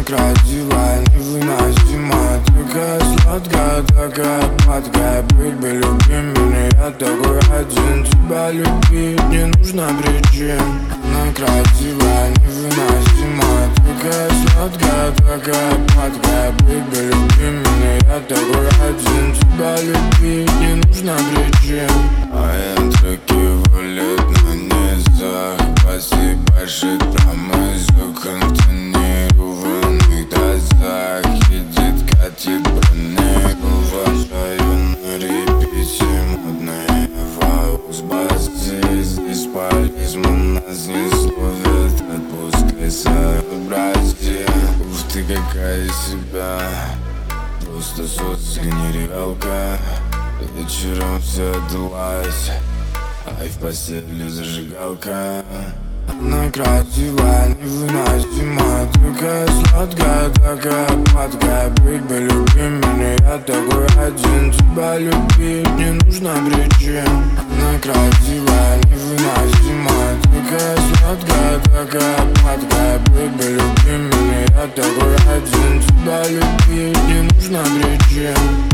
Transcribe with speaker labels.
Speaker 1: красивая, невыносимая. Такая сладкая, такая падкая. Baby, люби меня, я такой один. Тебя любить не нужно причин. Она красивая, невыносимая. Такая сладкая, такая падкая. Baby, люби меня, я такой один. Тебя любить не нужно причин. Мои треки валят на низах. Посыпаешь промысел, контонированных дозах. Едет, катит броник. Уважаю на репите модные ваус базы. Здесь полизм нас не словят. Отпускай сообразие. Ух ты, какая из себя. Просто соцгенералка. Вечером все отдалась, а и в постели зажигалка. Она красивая, невыносимая. Такая сладкая, такая падкая. Baby, люби меня, я такой один. Тебя любить не нужно причин. Она красивая, невыносимая. Такая сладкая, такая падкая. Baby, люби меня, я такой один. Тебя любить не нужно причин.